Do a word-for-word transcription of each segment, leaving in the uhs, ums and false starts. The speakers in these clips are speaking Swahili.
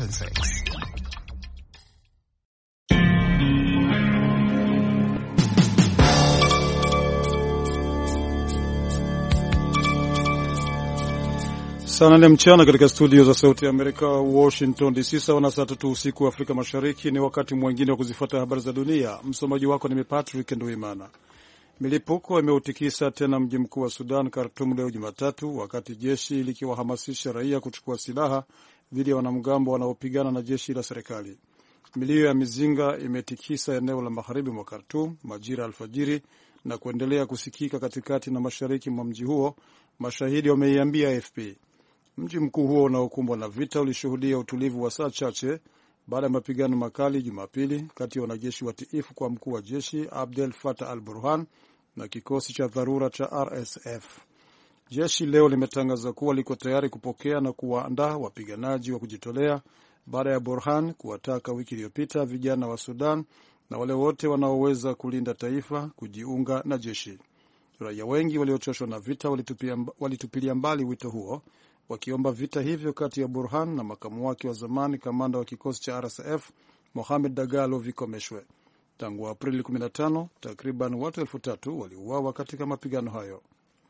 and six. Sana ni mchana katika studio za Sauti ya Amerika, Washington D C, sawa na saa tatu usiku wa Afrika Mashariki. Ni wakati mwingine wa kuzifuata habari za dunia. Msomaji wako ni Patrick Nduimana. Milipuko imeutikisa tena mji mkuu wa Sudan, Khartoum, leo Jumatatu, wakati jeshi likiwahamasisha raia kuchukua silaha dhidi ya wanamgambo wanaopigana na jeshi la serikali. Milio ya mizinga imetikisa eneo la magharibi mwa Khartoum majira alfajiri na kuendelea kusikika katikati na mashariki mwa mji huo, mashahidi wameiambia A F P. Mji mkuu huo unaokumbwa na vita ulishuhudia utulivu wa saa chache baada ya mapigano makali Jumapili kati ya wanajeshi watiifu kwa mkuu wa jeshi Abdel Fattah al-Burhan na kikosi cha dharura cha R S F. Jeshi leo limetangaza kuwa liko tayari kupokea na kuwaandaa wapiganaji wa kujitolea baada ya Burhan kuwataka wiki iliyopita vijana wa Sudan na wale wote wanaoweza kulinda taifa kujiunga na jeshi. Raia wengi waliochoshwa na vita walitupilia mbali wito huo, wakiomba vita hivyo kati ya Burhan na makamu wake wa zamani kamanda wa kikosi cha R S F Mohamed Dagalo vikomeshwe. Tangu Aprili kumi na tano, takriban watu elfu tatu waliuawa katika mapigano hayo.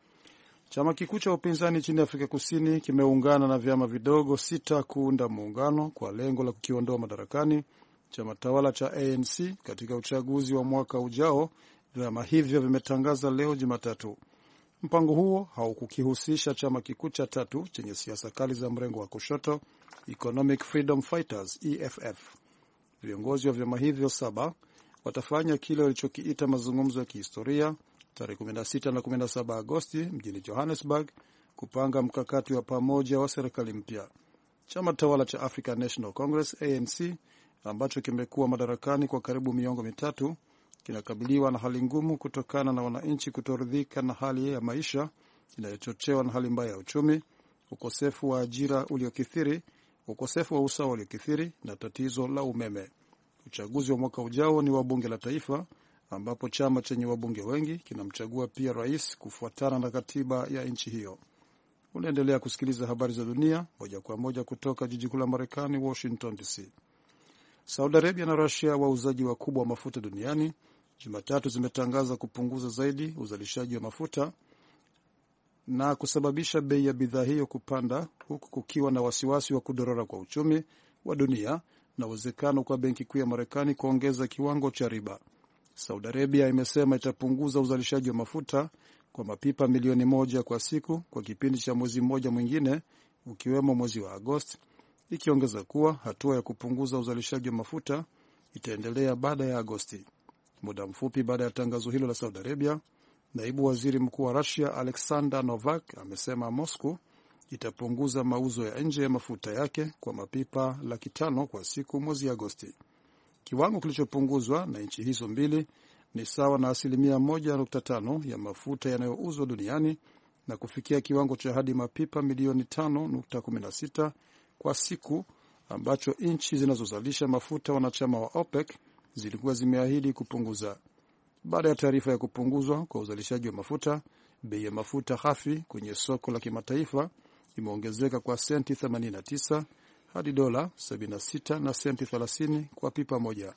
Chama kikuu cha upinzani nchini Afrika Kusini kimeungana na vyama vidogo sita kuunda muungano kwa lengo la kukiondoa madarakani chama tawala cha A N C katika uchaguzi wa mwaka ujao, vyama hivyo vimetangaza leo Jumatatu. Mpango huo haukukihusisha chama kikuu cha tatu chenye siasa kali za mrengo wa kushoto, Economic Freedom Fighters E F F. Viongozi wa vyama hivyo saba watafanya kile walichokiita mazungumzo ya kihistoria tarehe kumi na sita na kumi na saba Agosti mjini Johannesburg kupanga mkakati wa pamoja wa serikali mpya. Chama tawala cha African National Congress A N C ambacho kimekuwa madarakani kwa karibu miongo mitatu kinakabiliwa na hali ngumu kutokana na wananchi kutoridhika na hali ya maisha inayochochewa na hali mbaya ya uchumi, ukosefu wa ajira uliokithiri, ukosefu wa usawa uliokithiri na tatizo la umeme. Uchaguzi wa mwaka ujao ni wa bunge la taifa ambapo chama chenye wabunge wengi kinamchagua pia rais kufuatana na katiba ya nchi hiyo. Unaendelea kusikiliza habari za dunia moja kwa moja kutoka jiji kuu la Marekani, Washington D C. Saudi Arabia na Russia, wauzaji wakubwa wa mafuta duniani, Jumatatu zimetangaza kupunguza zaidi uzalishaji wa mafuta na kusababisha bei ya bidhaa hiyo kupanda, huku kukiwa na wasiwasi wa kudorora kwa uchumi wa dunia na uwezekano kwa benki kuu ya Marekani kuongeza kiwango cha riba. Saudi Arabia imesema itapunguza uzalishaji wa mafuta kwa mapipa milioni moja kwa siku kwa kipindi cha mwezi mmoja mwingine, ukiwemo mwezi wa Agosti, ikiongeza kuwa hatua ya kupunguza uzalishaji wa mafuta itaendelea baada ya Agosti. Muda mfupi baada ya tangazo hilo la Saudi Arabia, naibu waziri mkuu wa Russia Alexander Novak amesema Moscow itapunguza mauzo ya nje ya mafuta yake kwa mapipa laki tano kwa siku mwezi Agosti. Kiwango kilichopunguzwa na nchi hizo mbili ni sawa na asilimia moja nukta tano ya mafuta yanayouzwa duniani na kufikia kiwango cha hadi mapipa milioni tano nukta kumi na sita kwa siku ambacho nchi zinazozalisha mafuta wanachama wa OPEC zilikuwa zimeahidi kupunguza. Baada ya taarifa ya kupunguzwa kwa uzalishaji wa mafuta, bei ya mafuta ghafi kwenye soko la kimataifa imeongezeka kwa senti themanini na tisa hadi dola sabini na sita na senti thelathini kwa pipa moja.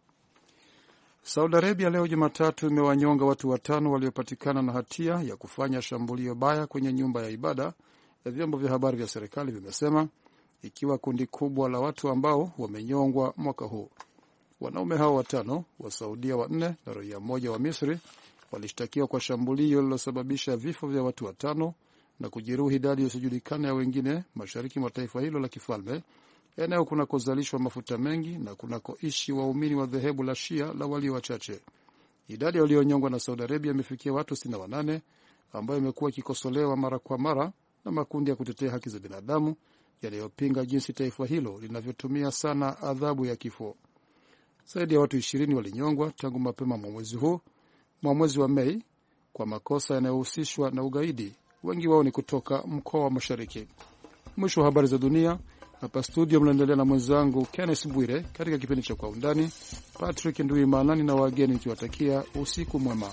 Saudi Arabia leo Jumatatu imewanyonga watu watano waliopatikana na hatia ya kufanya shambulio baya kwenye nyumba ya ibada, ya vyombo vya habari vya serikali vimesema, ikiwa kundi kubwa la watu ambao wamenyongwa mwaka huu. Wanaume hao watano, wa Saudia wanne na raia mmoja wa Misri, walishtakiwa kwa shambulio lililosababisha vifo vya watu watano na kujeruhi idadi isiyojulikana ya wengine mashariki mwa taifa hilo la kifalme, eneo kunakozalishwa mafuta mengi na kunakoishi waumini wa dhehebu la Shia la walio wachache. Idadi walionyongwa na Saudi Arabia imefikia watu sitini na wanane, ambayo imekuwa ikikosolewa mara kwa mara na makundi ya kutetea haki za binadamu yanayopinga jinsi taifa hilo linavyotumia sana adhabu ya kifo. Zaidi ya watu ishirini walinyongwa tangu mapema mwezi huu, mwezi wa Mei, kwa makosa yanayohusishwa na ugaidi. Wengi wao ni kutoka mkoa wa Mashariki. Mwisho wa habari za dunia. Hapa studio mnaendelea na mwenzangu Kenneth Bwire katika kipindi cha Kwa Undani. Patrick Nduimana na wageni nikiwatakia usiku mwema.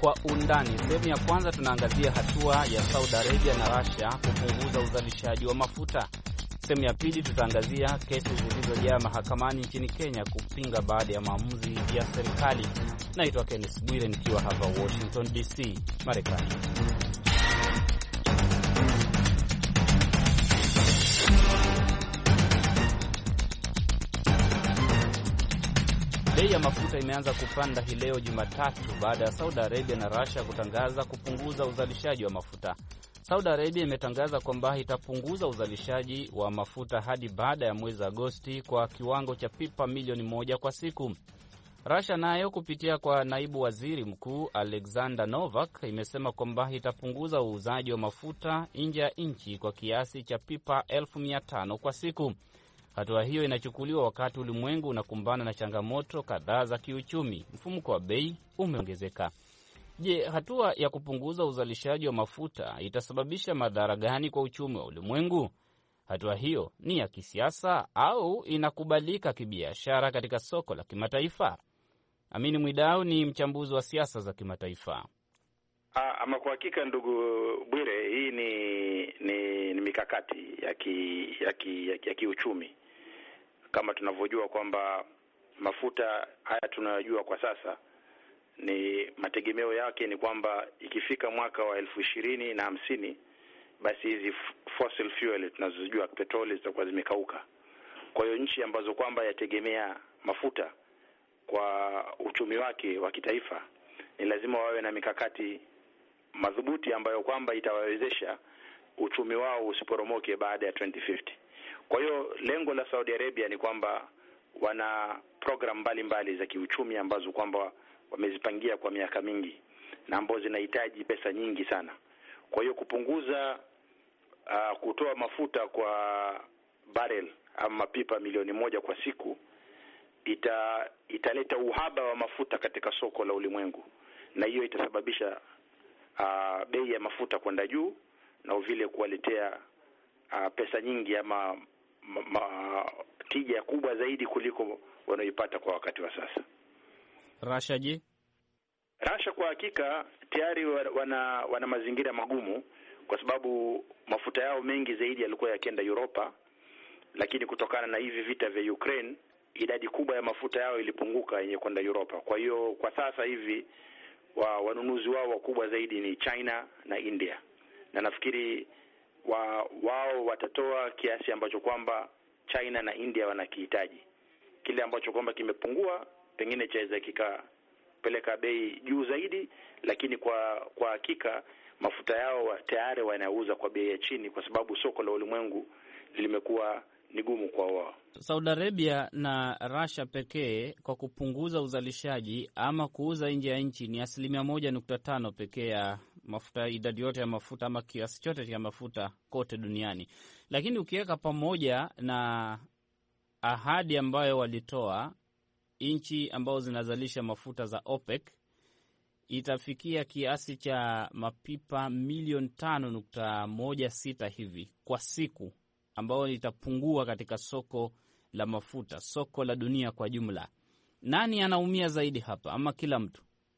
Kwa undani, sehemu ya kwanza tunaangazia hatua ya Saudi Arabia na Russia kupunguza uzalishaji wa mafuta. Sehemu ya pili tutaangazia kesi zilizojaa mahakamani nchini Kenya kupinga baada ya maamuzi ya serikali. Naitwa Kenneth Bwire nikiwa hapa Washington D C, Marekani. Bei ya mafuta imeanza kupanda hii leo Jumatatu baada ya Saudi Arabia na Russia kutangaza kupunguza uzalishaji wa mafuta. Saudi Arabia imetangaza kwamba itapunguza uzalishaji wa mafuta hadi baada ya mwezi Agosti kwa kiwango cha pipa milioni moja kwa siku. Russia nayo kupitia kwa naibu waziri mkuu Alexander Novak imesema kwamba itapunguza uuzaji wa mafuta nje ya nchi kwa kiasi cha pipa elfu mia tano kwa siku. Hatua hiyo inachukuliwa wakati ulimwengu unakumbana na changamoto kadhaa za kiuchumi. Mfumuko wa bei umeongezeka. Je, hatua ya kupunguza uzalishaji wa mafuta itasababisha madhara gani kwa uchumi wa ulimwengu? Hatua hiyo ni ya kisiasa au inakubalika kibiashara katika soko la kimataifa? Amini Mwidau ni mchambuzi wa siasa za kimataifa. Ah, ama kwa hakika ndugu Bwire, hii ni ni, ni mikakati ya ki, ya ki, ya, ki, ya kiuchumi. Kama tunavyojua kwamba mafuta haya tunayojua kwa sasa ni mategemeo yake ni kwamba ikifika mwaka wa elfu ishirini na hamsini basi hizi fossil fuel tunazojua petroli zitakuwa zimekauka. Kwa hiyo nchi ambazo kwamba yategemea mafuta kwa uchumi wake wa kitaifa ni lazima wawe na mikakati madhubuti ambayo kwamba itawawezesha uchumi wao usiporomoke baada ya twenty fifty. Kwa hiyo lengo la Saudi Arabia ni kwamba wana program mbalimbali za kiuchumi ambazo kwamba wamezipangia kwa miaka mingi na ambazo zinahitaji pesa nyingi sana. Kwa hiyo kupunguza uh, kutoa mafuta kwa barrel ama pipa milioni moja kwa siku ita italeta uhaba wa mafuta katika soko la ulimwengu, na hiyo itasababisha uh, bei ya mafuta kwenda juu na vile kuwaletea uh, pesa nyingi ama ma, ma, tija kubwa zaidi kuliko wanaoipata kwa wakati wa sasa. Russia je? Russia kwa hakika tayari wana wana mazingira magumu kwa sababu mafuta yao mengi zaidi yalikuwa yakienda Europa, lakini kutokana na hivi vita vya Ukraine idadi kubwa ya mafuta yao ilipunguka yenye kwenda Europa. Kwa hiyo kwa sasa hivi wa wanunuzi wao wakubwa zaidi ni China na India. Na nafikiri wa, wao watatoa kiasi ambacho kwamba China na India wanakihitaji. Kile ambacho kwamba kimepungua pengine chaweza kikapeleka bei juu zaidi, lakini kwa kwa hakika mafuta yao tayari wanauza kwa bei ya chini kwa sababu soko la ulimwengu limekuwa ni gumu kwa wao. Saudi Arabia na Russia pekee kwa kupunguza uzalishaji ama kuuza nje ya nchi ni asilimia moja nukta tano pekee ya mafuta, idadi yote ya mafuta ama kiasi chote cha mafuta kote duniani. Lakini ukiweka pamoja na ahadi ambayo walitoa nchi ambao zinazalisha mafuta za OPEC, itafikia kiasi cha mapipa milioni tano nukta moja sita hivi kwa siku, ambao itapungua katika soko la mafuta, soko la dunia kwa jumla. Nani anaumia zaidi hapa ama kila mtu?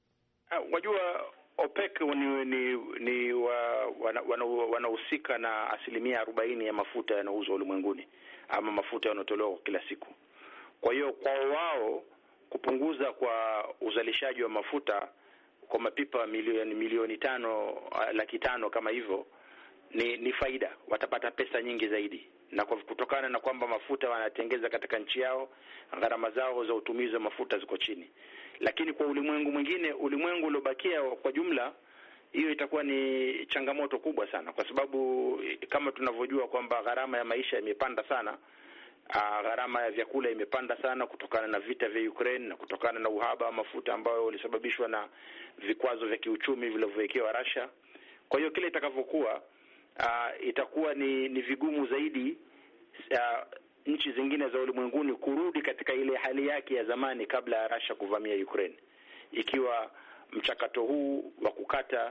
Wajua OPEC ni ni, ni wa, wanahusika wana na asilimia arobaini ya mafuta yanayouzwa ulimwenguni ama mafuta yanayotolewa kila siku. Kwa hiyo kwa wao kupunguza kwa uzalishaji wa mafuta kwa mapipa milioni milioni tano laki tano kama hivyo ni ni faida, watapata pesa nyingi zaidi. Na kwa kutokana na kwamba mafuta wanatengeza katika nchi yao, gharama zao za utumizi wa mafuta ziko chini. Lakini kwa ulimwengu mwingine, ulimwengu uliobakia kwa jumla, hiyo itakuwa ni changamoto kubwa sana kwa sababu kama tunavyojua kwamba gharama ya maisha imepanda sana. Uh, gharama ya vyakula imepanda sana kutokana na vita vya Ukraine na kutokana na uhaba wa mafuta ambao ulisababishwa na vikwazo vya kiuchumi vilivyowekewa Russia. Kwa hiyo kile itakavyokuwa uh, itakuwa ni, ni vigumu zaidi uh, nchi zingine za ulimwenguni kurudi katika ile hali yake ya zamani kabla ya Russia kuvamia Ukraine. Ikiwa mchakato huu wa kukata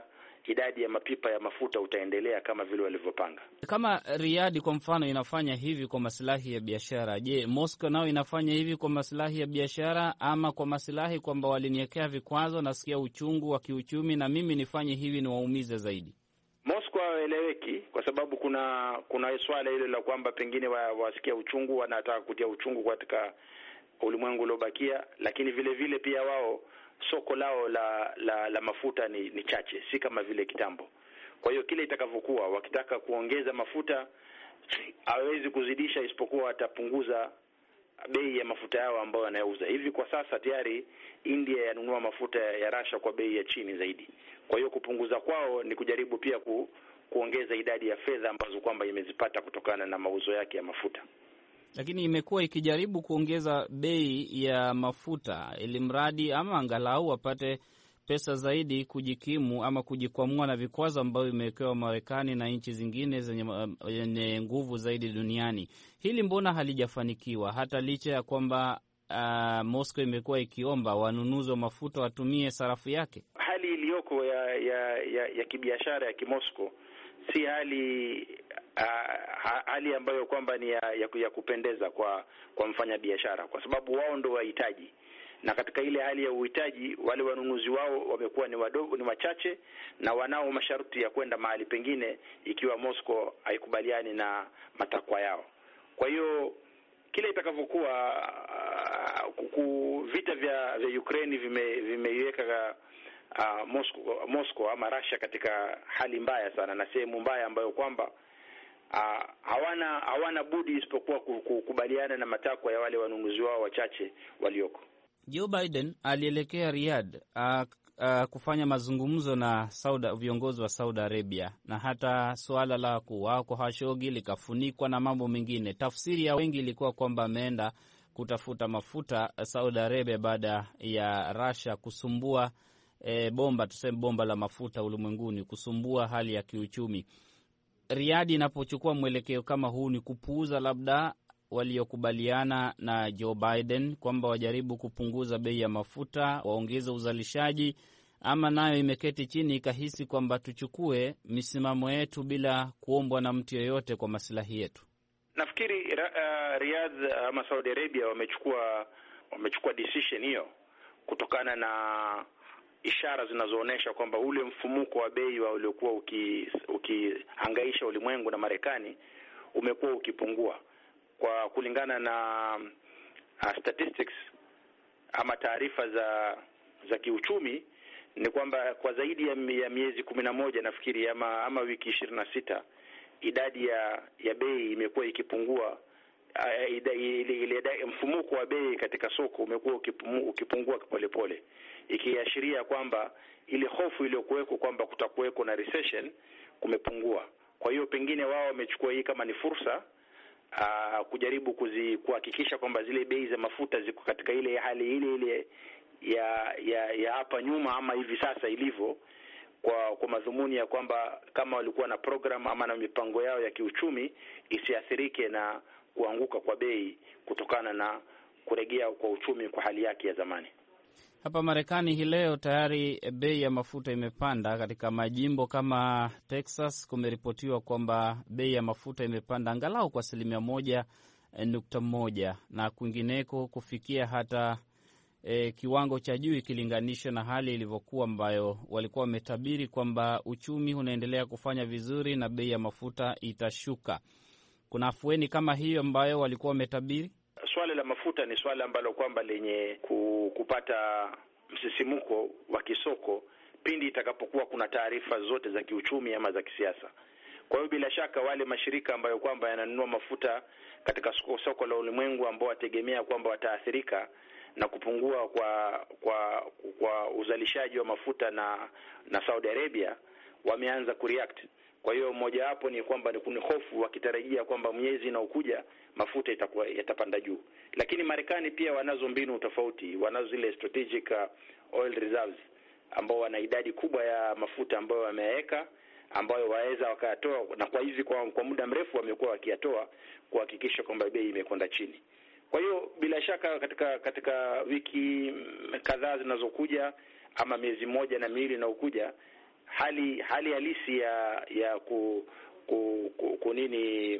idadi ya mapipa ya mafuta utaendelea kama vile walivyopanga. Kama Riyadh kwa mfano inafanya hivi kwa maslahi ya biashara, je, Moscow nao inafanya hivi kwa maslahi ya biashara ama kwa maslahi kwamba waliniwekea vikwazo, nasikia uchungu wa kiuchumi na mimi nifanye hivi niwaumize zaidi? Moscow haeleweki kwa sababu kuna kuna swala hilo la kwamba pengine wa, wasikia uchungu, wanataka kutia uchungu katika ulimwengu uliobakia, lakini vile vile pia wao soko lao la la, la mafuta ni, ni chache, si kama vile kitambo. Kwa hiyo kile itakavyokuwa wakitaka kuongeza mafuta hawezi kuzidisha, isipokuwa watapunguza bei ya mafuta yao ambayo wanayouza. Hivi kwa sasa tayari India yanunua mafuta ya Russia kwa bei ya chini zaidi. Kwa hiyo kupunguza kwao ni kujaribu pia ku, kuongeza idadi ya fedha ambazo kwamba imezipata kutokana na mauzo yake ya mafuta. Lakini imekuwa ikijaribu kuongeza bei ya mafuta ili mradi ama angalau wapate pesa zaidi kujikimu ama kujikwamua na vikwazo ambavyo vimewekewa Marekani na nchi zingine zenye nguvu zaidi duniani. Hili mbona halijafanikiwa hata licha ya kwamba uh, Moscow imekuwa ikiomba wanunuzi wa mafuta watumie sarafu yake? Hali iliyoko ya ya ya, ya kibiashara ya kimoscow si hali uh, hali ambayo kwamba ni ya, ya, ya kupendeza kwa kwa mfanyabiashara, kwa sababu wao ndio wahitaji, na katika ile hali ya uhitaji wale wanunuzi wao wamekuwa ni wadogo, ni wachache, na wanao masharti ya kwenda mahali pengine ikiwa Moscow haikubaliani na matakwa yao. Kwa hiyo kile itakavyokuwa uh, vita vya vya Ukraine vime vimeiweka uh, Moscow, Moscow ama Russia katika hali mbaya sana na sehemu mbaya ambayo kwamba uh, hawana hawana budi isipokuwa kukubaliana na matakwa ya wale wanunuzi wao wachache walioko. Joe Biden alielekea Riyadh uh, uh, kufanya mazungumzo na Saudi, viongozi wa Saudi Arabia, na hata suala la kuuawa kwa Khashoggi likafunikwa na mambo mengine. Tafsiri ya wengi ilikuwa kwamba ameenda kutafuta mafuta Saudi Arabia baada ya Russia kusumbua e, bomba tuseme bomba la mafuta ulimwenguni, kusumbua hali ya kiuchumi. Riyadh inapochukua mwelekeo kama huu ni kupuuza labda waliokubaliana na Joe Biden kwamba wajaribu kupunguza bei ya mafuta, waongeze uzalishaji, ama nayo imeketi chini ikahisi kwamba tuchukue misimamo yetu bila kuombwa na mtu yeyote kwa maslahi yetu? Nafikiri uh, Riyadh ama Saudi Arabia wamechukua wamechukua decision hiyo kutokana na ishara zinazoonyesha kwamba ule mfumuko wa bei wa uliokuwa ukihangaisha uki ulimwengu na Marekani umekuwa ukipungua. Kwa kulingana na uh, statistics ama taarifa za za kiuchumi ni kwamba kwa zaidi ya miezi kumi na moja nafikiri ama ama wiki ishirini na sita idadi ya ya bei imekuwa ikipungua. Uh, ile mfumuko wa bei katika soko umekuwa ukipungua polepole, ikiashiria kwamba ile hofu iliyokuweko kwamba kutakuweko na recession kumepungua. Kwa hiyo pengine wao wamechukua hii kama ni fursa Uh, kujaribu kuzi kuhakikisha kwamba zile bei za mafuta ziko katika ile hali ile ile ya ya ya hapa nyuma ama hivi sasa ilivyo, kwa kwa madhumuni ya kwamba kama walikuwa na program ama na mipango yao ya kiuchumi isiathirike na kuanguka kwa bei kutokana na kurejea kwa uchumi kwa hali yake ya zamani. Hapa Marekani hii leo tayari bei ya mafuta imepanda. Katika majimbo kama Texas kumeripotiwa kwamba bei ya mafuta imepanda angalau kwa asilimia moja nukta moja na kwingineko kufikia hata e, kiwango cha juu ikilinganisha na hali ilivyokuwa ambayo walikuwa wametabiri kwamba uchumi unaendelea kufanya vizuri na bei ya mafuta itashuka. Kuna afueni kama hiyo ambayo walikuwa wametabiri? Swala la mafuta ni swala ambalo kwamba lenye kupata msisimuko wa kisoko pindi itakapokuwa kuna taarifa zote za kiuchumi ama za kisiasa. Kwa hiyo bila shaka wale mashirika ambayo kwamba yananunua mafuta katika soko, soko la ulimwengu ambao wategemea kwamba wataathirika na kupungua kwa kwa kwa uzalishaji wa mafuta na na Saudi Arabia wameanza kureact. Kwa hiyo mmoja wapo ni kwamba ni kuna hofu wakitarajia kwamba miezi inaokuja mafuta itakuwa yatapanda juu. Lakini Marekani pia wanazo mbinu tofauti, wanazo zile strategic oil reserves ambao wana idadi kubwa ya mafuta ambayo wameweka, ambayo waweza wakatoa, na kwa hivi kwa, kwa muda mrefu wamekuwa wakiyatoa kuhakikisha kwamba bei imekwenda chini. Kwa hiyo bila shaka katika katika wiki kadhaa zinazokuja ama miezi moja na miwili inayokuja hali hali halisi ya ya ku, ku, ku, ku nini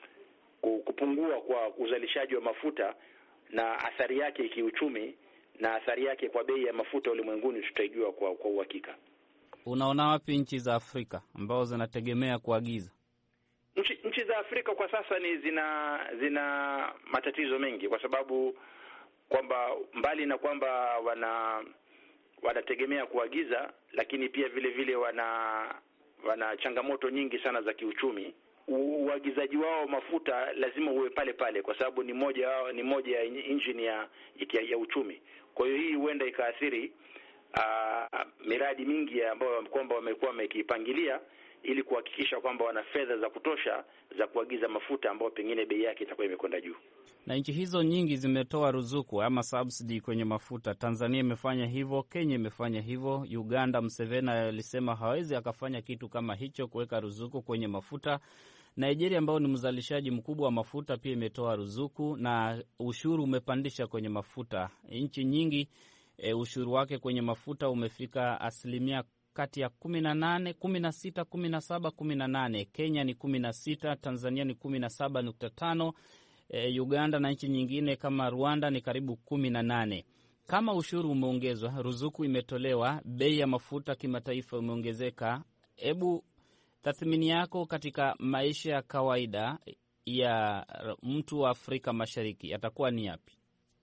ku, kupungua kwa uzalishaji wa mafuta na athari yake kiuchumi na athari yake kwa bei ya mafuta ulimwenguni tutaijua kwa kwa uhakika. Unaona wapi nchi za Afrika ambao zinategemea kuagiza? Nchi, nchi za Afrika kwa sasa ni zina zina matatizo mengi, kwa sababu kwamba mbali na kwamba wana wanategemea kuagiza, lakini pia vile vile wana wana changamoto nyingi sana za kiuchumi. Uagizaji wao mafuta lazima uwe pale pale, kwa sababu ni moja ni moja ya engine ya, ya ya uchumi. Kwa hiyo hii huenda ikaathiri uh, miradi mingi ambayo kwamba wamekuwa wamekipangilia ili kuhakikisha kwamba wana fedha za kutosha za kuagiza mafuta ambayo pengine bei yake itakuwa imekwenda juu. Na nchi hizo nyingi zimetoa ruzuku ama subsidy kwenye mafuta. Tanzania imefanya hivyo, Kenya imefanya hivyo, Uganda Museveni alisema hawezi akafanya kitu kama hicho, kuweka ruzuku kwenye mafuta. Nigeria ambao ni mzalishaji mkubwa wa mafuta pia imetoa ruzuku na ushuru umepandisha kwenye mafuta. Nchi nyingi e, ushuru wake kwenye mafuta umefika asilimia kati ya kumi na nane, kumi na sita, kumi na saba, kumi na nane. Kenya ni kumi na sita, Tanzania ni kumi na saba nukta tano, e, Uganda na nchi nyingine kama Rwanda ni karibu kumi na nane. Kama ushuru umeongezwa, ruzuku imetolewa, bei ya mafuta kimataifa umeongezeka, hebu tathmini yako katika maisha ya kawaida ya mtu wa Afrika Mashariki yatakuwa ni yapi?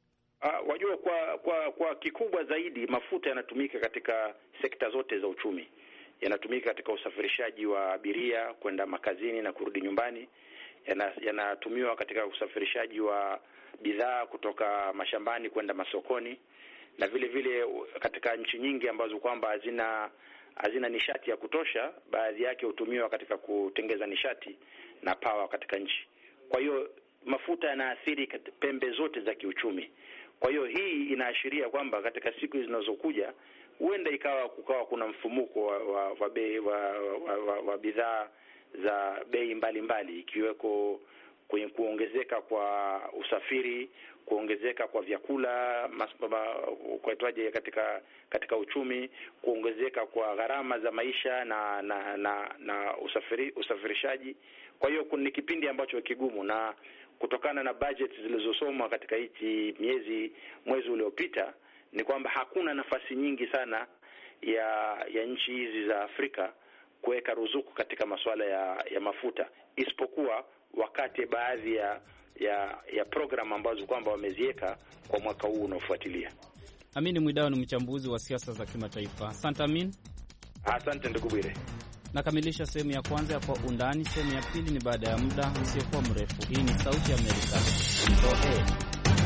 Uh, wajua kwa kwa kwa kikubwa zaidi mafuta yanatumika katika sekta zote za uchumi. Yanatumika katika usafirishaji wa abiria kwenda makazini na kurudi nyumbani. Yanatumiwa yana katika usafirishaji wa bidhaa kutoka mashambani kwenda masokoni, na vile vile katika nchi nyingi ambazo kwamba hazina hazina nishati ya kutosha, baadhi yake hutumiwa katika kutengeza nishati na power katika nchi. Kwa hiyo mafuta yanaathiri pembe zote za kiuchumi. Kwa hiyo hii inaashiria kwamba katika siku zinazokuja huenda ikawa kukawa kuna mfumuko wa wa, wa bei wa, wa, wa, wa bidhaa za bei mbalimbali, ikiweko kwenye kuongezeka kwa usafiri, kuongezeka kwa vyakula kwaitwaje katika katika uchumi, kuongezeka kwa gharama za maisha na na na, na usafiri, usafirishaji. Kwa hiyo ni kipindi ambacho kigumu, na kutokana na budget zilizosomwa katika hichi miezi mwezi uliopita ni kwamba hakuna nafasi nyingi sana ya ya nchi hizi za Afrika kuweka ruzuku katika masuala ya ya mafuta, isipokuwa wakati baadhi ya ya ya program ambazo kwamba wameziweka kwa mwaka huu unaofuatilia. Amin Mwidau ni mchambuzi wa siasa za kimataifa. Asante Amin. Asante ndugu Bwire. Nakamilisha sehemu ya kwanza ya Kwa Undani. Sehemu ya pili ni baada ya muda usiokuwa mrefu. Hii ni Sauti ya Amerika. Okay.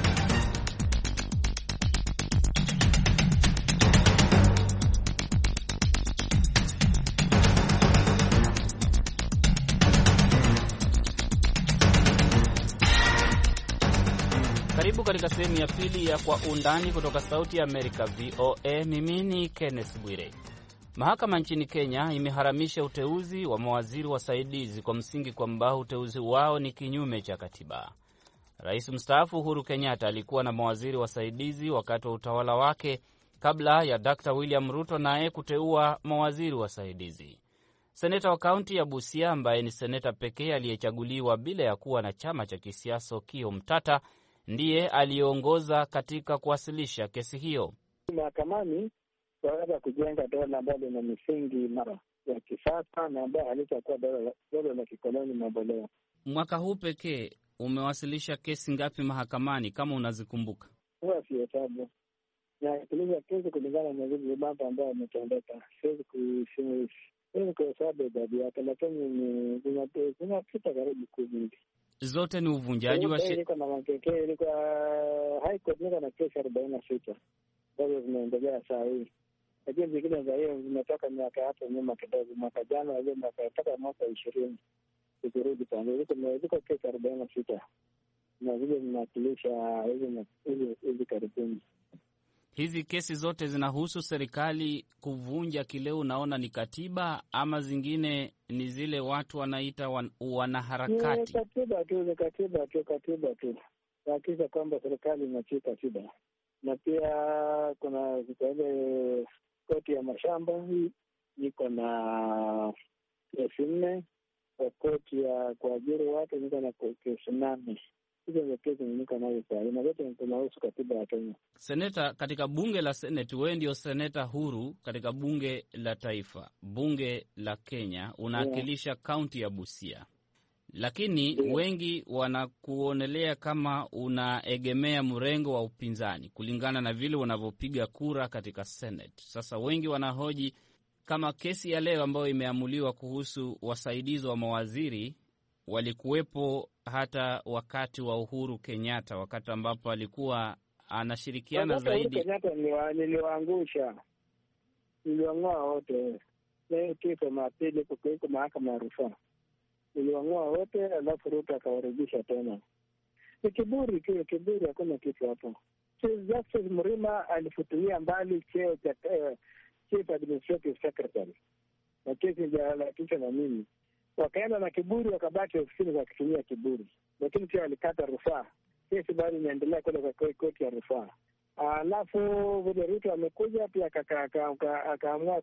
Karibu katika sehemu ya pili ya Kwa Undani kutoka Sauti ya Amerika V O A. Mimi ni Kenneth Bwire. Mahakama nchini Kenya imeharamisha uteuzi wa mawaziri wasaidizi kwa msingi kwamba uteuzi wao ni kinyume cha katiba. Rais mstaafu Uhuru Kenyatta alikuwa na mawaziri wasaidizi wakati wa utawala wake kabla ya Daktari William Ruto naye kuteua mawaziri wasaidizi. Seneta wa kaunti ya Busia ambaye ni seneta pekee aliyechaguliwa bila ya kuwa na chama cha kisiasa Okiya Mtata ndiye aliongoza katika kuwasilisha kesi hiyo mahakamani. Waweza kujenga dola ambalo lina misingi imara ya kisasa na ambayo halitakuwa dola la kikoloni mamboleo. Mwaka huu pekee umewasilisha kesi ngapi mahakamani kama unazikumbuka? Huwa si hesabu. Na kuliza kesi kulingana na zile mambo ambayo yametendeka. Siwezi kuhesabu Siwezi kuhesabu idadi yake, lakini ni zinapita karibu kumi. Zote ni uvunjaji wa sheria. Niko na makeke, niko high court niko na kesi arobaini na sita. Bado zinaendelea saa hii. Lakini zingine za hiyo zimetoka miaka hapo nyuma kidogo, mwaka jana ile mwaka toka mwaka ishirini. Zikirudi pale ziko ziko kesi arobaini na sita. Na zile zinawakilisha hizi hizi hizi karibuni. Hizi kesi zote zinahusu serikali kuvunja kile unaona ni katiba, ama zingine ni zile watu wanaita wan, wanaharakati? Ni katiba tu, ni katiba tu, katiba tu. Hakika kwamba serikali inatii katiba. Na pia kuna ile koti ya mashamba hii niko na kesi nne. Kwa koti ya kuajiri watu niko na kesi nane. Hizo ndio kesi niko nazo sasa. Na zote zinahusu katiba ya Kenya. Seneta, katika bunge la Senate, wewe ndio seneta huru katika bunge la taifa, bunge la Kenya, unawakilisha kaunti ya Busia. Lakini yeah, wengi wanakuonelea kama unaegemea mrengo wa upinzani kulingana na vile unavyopiga kura katika Senate. Sasa wengi wanahoji kama kesi ya leo ambayo imeamuliwa kuhusu wasaidizi wa mawaziri walikuwepo hata wakati wa Uhuru Kenyatta, wakati ambapo alikuwa anashirikiana zaidi. Uhuru Kenyatta niliwaangusha, niliwang'oa wote. Leo kiko mapili kuko mahakama ya rufaa, niliwang'oa wote, alafu Ruto akawarudisha tena. Ni kiburi kile, kiburi, hakuna kitu hapo. Chief Justice Mrima alifutilia mbali cheo cha Chief Administrative Secretary na kesi ndio na mimi, wakaenda na kiburi, wakabaki ofisini kwa kutumia kiburi, lakini pia walikata rufaa. Kesi bado inaendelea kule kwa koti ya rufaa. Alafu vile Ruto amekuja pia akaamua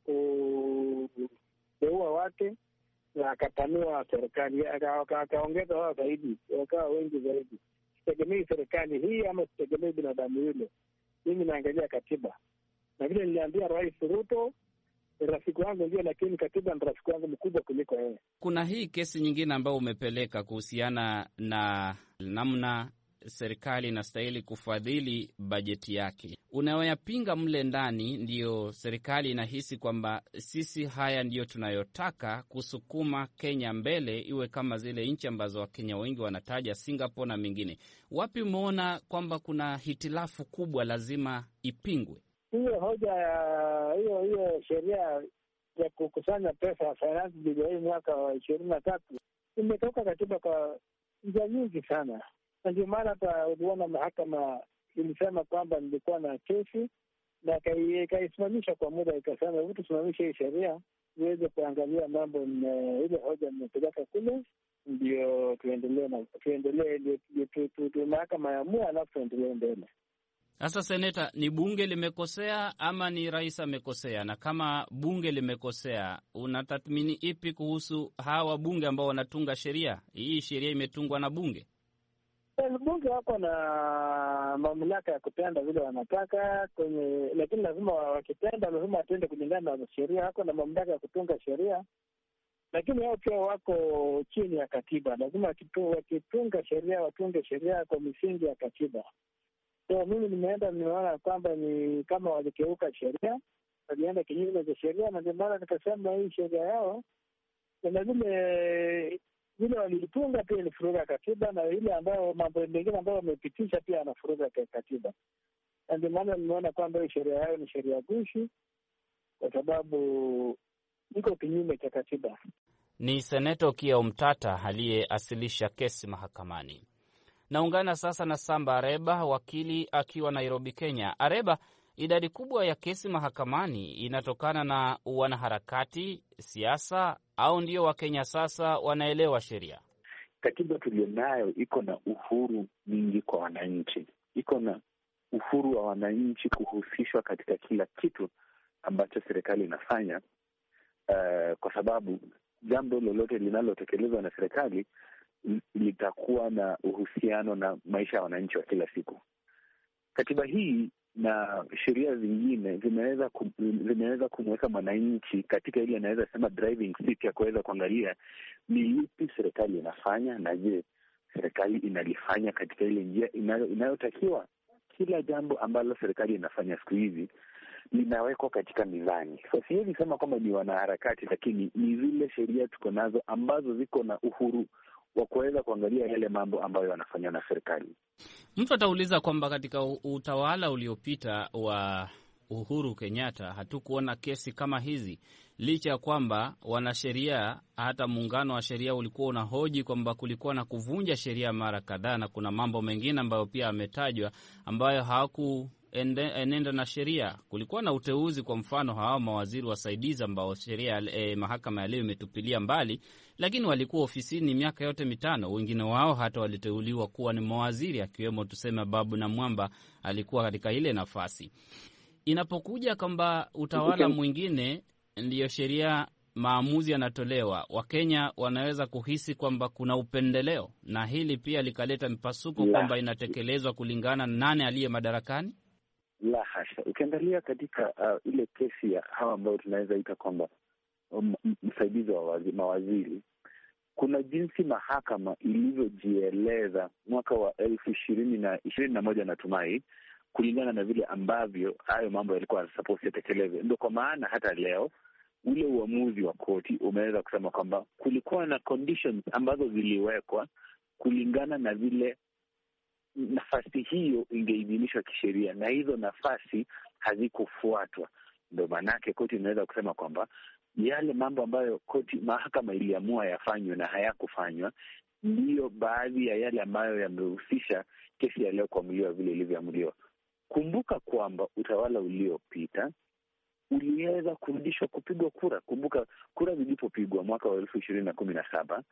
kuteua wake na akapanua serikali, akaongeza wao zaidi, wakawa wengi zaidi. Sitegemei serikali hii ama sitegemei binadamu yule, mimi naangalia katiba. Na vile niliambia Rais Ruto, rafiki wangu ndio, lakini katiba ni rafiki wangu mkubwa kuliko yeye. Kuna hii kesi nyingine ambayo umepeleka kuhusiana na namna serikali inastahili kufadhili bajeti yake. Unayoyapinga mle ndani ndiyo serikali inahisi kwamba sisi haya ndiyo tunayotaka kusukuma Kenya mbele iwe kama zile nchi ambazo Wakenya wengi wanataja, Singapore na mingine. Wapi umeona kwamba kuna hitilafu kubwa lazima ipingwe? Hiyo hoja ya hiyo hiyo sheria ya kukusanya pesa ya finance bill hii mwaka wa ishirini na tatu imetoka katiba kwa njia nyingi sana. Na ndio maana hata uliona mahakama ilisema kwamba nilikuwa na kesi na ikaisimamisha kwa muda, ikasema hebu tusimamishe hii sheria iweze kuangalia mambo. Ile hoja nimepeleka kule ndio tuendelee na tuendelee ndio mahakama yaamua, alafu tuendelee mbele. Sasa Seneta, ni bunge limekosea ama ni rais amekosea? Na kama bunge limekosea, unatathmini ipi kuhusu hawa bunge ambao wanatunga sheria? Hii sheria imetungwa na bunge. Bunge wako na mamlaka ya kutenda vile wanataka kwenye, lakini lazima wakitenda lazima watende kulingana na sheria. Wako na mamlaka ya kutunga sheria, lakini hao pia wako chini ya katiba. Lazima wakitunga sheria watunge sheria kwa misingi ya katiba. So mimi nimeenda nimeona kwamba ni kama walikeuka sheria, walienda kinyume cha sheria, na ndio maana nikasema hii sheria yao na vile vile walitunga pia ni furuga katiba, na ile ambayo mambo mengine ambayo wamepitisha pia anafuruga katiba. Na ndio maana nimeona kwamba hii sheria yao ni sheria gushi kwa sababu iko kinyume cha katiba. Ni Seneta Okiya Omtata aliyeasilisha kesi mahakamani. Naungana sasa na Samba Areba, wakili akiwa Nairobi, Kenya. Areba, idadi kubwa ya kesi mahakamani inatokana na wanaharakati, siasa, au ndio Wakenya sasa wanaelewa sheria? Katiba tulionayo iko na uhuru mingi kwa wananchi. Iko na uhuru wa wananchi kuhusishwa katika kila kitu ambacho serikali inafanya, uh, kwa sababu jambo lolote linalotekelezwa na serikali litakuwa na uhusiano na maisha ya wananchi wa kila siku. Katiba hii na sheria zingine zimeweza kum, zimeweza kumweka mwananchi katika ile anaweza sema driving seat ya kuweza kuangalia ni lipi serikali inafanya, na je, serikali inalifanya katika ile njia inayo, inayotakiwa. Kila jambo ambalo serikali inafanya siku hizi linawekwa katika mizani. So siwezi sema kwamba ni wanaharakati, lakini ni zile sheria tuko nazo ambazo ziko na uhuru wa kuweza kuangalia yale mambo ambayo wanafanywa na serikali. Mtu atauliza kwamba katika utawala uliopita wa Uhuru Kenyatta hatukuona kesi kama hizi, licha ya kwamba wanasheria, hata muungano wa sheria ulikuwa unahoji kwamba kulikuwa na kuvunja sheria mara kadhaa, na kuna mambo mengine ambayo pia ametajwa ambayo hawaku enenda na sheria. Kulikuwa na uteuzi, kwa mfano hawa mawaziri wasaidizi ambao sheria eh, mahakama ya leo imetupilia mbali, lakini walikuwa ofisini miaka yote mitano. Wengine wao hata waliteuliwa kuwa ni mawaziri, akiwemo tuseme Babu na Mwamba alikuwa katika ile nafasi. Inapokuja kwamba utawala mwingine ndiyo sheria, maamuzi yanatolewa, Wakenya wanaweza kuhisi kwamba kuna upendeleo, na hili pia likaleta mpasuko kwamba inatekelezwa kulingana na nani aliye madarakani? La hasha. Ukiangalia katika uh, ile kesi ya hawa ambao tunaweza ita kwamba um, msaidizi wa wazi, mawaziri, kuna jinsi mahakama ilivyojieleza mwaka wa elfu ishirini na ishirini na moja natumai, kulingana na vile ambavyo hayo mambo yalikuwa supposed yatekelezwe. Ndio kwa maana hata leo ule uamuzi wa koti umeweza kusema kwamba kulikuwa na conditions ambazo ziliwekwa kulingana na vile nafasi hiyo ingeidhinishwa kisheria, na hizo nafasi hazikufuatwa. Ndio maanake koti inaweza kusema kwamba yale mambo ambayo koti mahakama iliamua yafanywe na hayakufanywa ndiyo baadhi ya yale ambayo yamehusisha kesi ya leo kuamuliwa vile ilivyoamuliwa. Kumbuka kwamba utawala uliopita uliweza kurudishwa kupigwa kura. Kumbuka kura zilipopigwa mwaka wa elfu ishirini na kumi na saba,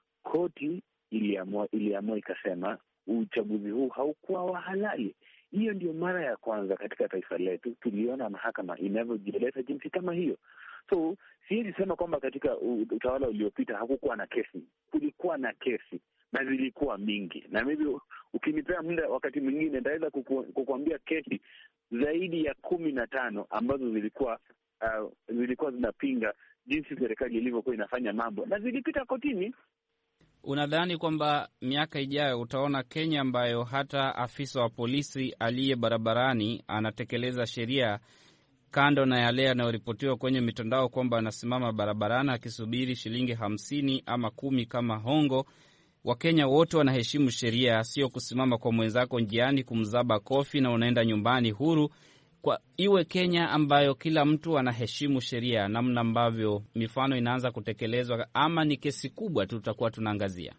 koti iliamua iliamua ikasema uchaguzi huu haukuwa wa halali. Hiyo ndio mara ya kwanza katika taifa letu tuliona mahakama inavyojieleza jinsi kama hiyo. So siwezi sema kwamba katika utawala uliopita hakukuwa na kesi. Kulikuwa na kesi na zilikuwa mingi, na maybe ukinipea muda wakati mwingine nitaweza kuku, kukuambia kesi zaidi ya kumi na tano ambazo zilikuwa uh, zilikuwa zinapinga jinsi serikali ilivyokuwa inafanya mambo na zilipita kotini. Unadhani kwamba miaka ijayo utaona Kenya ambayo hata afisa wa polisi aliye barabarani anatekeleza sheria, kando na yale yanayoripotiwa kwenye mitandao kwamba anasimama barabarani akisubiri shilingi hamsini ama kumi kama hongo? Wakenya wote wanaheshimu sheria, sio kusimama kwa mwenzako njiani kumzaba kofi na unaenda nyumbani huru. Kwa iwe Kenya ambayo kila mtu anaheshimu sheria, namna ambavyo mifano inaanza kutekelezwa, ama ni kesi kubwa tu tutakuwa tunaangazia?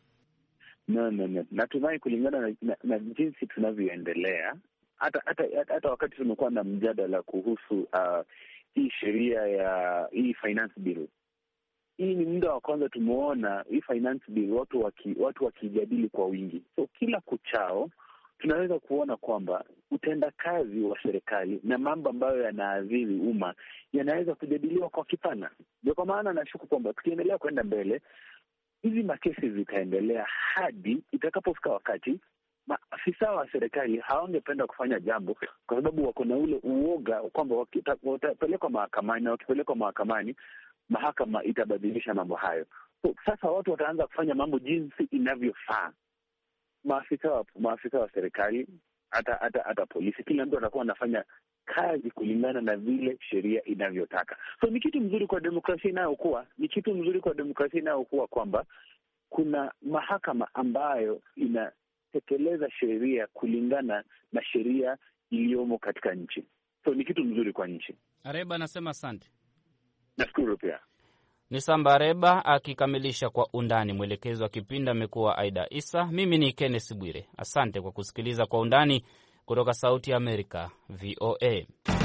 No, no, no. Natumai kulingana na, na, na jinsi tunavyoendelea, hata hata hata wakati tumekuwa na mjadala kuhusu uh, hii sheria ya hii finance bill. Hii ni muda wa kwanza tumeona hii finance bill watu waki, watu wakijadili kwa wingi. So kila kuchao tunaweza kuona kwamba utendakazi wa serikali na mambo ambayo yanaathiri umma yanaweza kujadiliwa kwa kipana. Ndio kwa maana nashuku kwamba tukiendelea kwenda mbele, hizi makesi zitaendelea hadi itakapofika wakati maafisa wa serikali hawangependa kufanya jambo kwa sababu wako na ule uoga kwamba watapelekwa mahakamani, na wakipelekwa mahakamani mahakama itabadilisha mambo hayo. So sasa watu wataanza kufanya mambo jinsi inavyofaa. Maafisa wa maafisa wa serikali, hata hata hata polisi, kila mtu atakuwa anafanya kazi kulingana na vile sheria inavyotaka. So ni kitu mzuri kwa demokrasia inayokuwa, ni kitu mzuri kwa demokrasia inayokuwa kwamba kuna mahakama ambayo inatekeleza sheria kulingana na sheria iliyomo katika nchi. So ni kitu mzuri kwa nchi. Areba anasema asante. Nashukuru pia. Ni Samba Areba akikamilisha kwa undani. Mwelekezi wa kipindi amekuwa Aida Isa. Mimi ni Kenneth Bwire. Asante kwa kusikiliza kwa undani kutoka Sauti ya Amerika, V O A.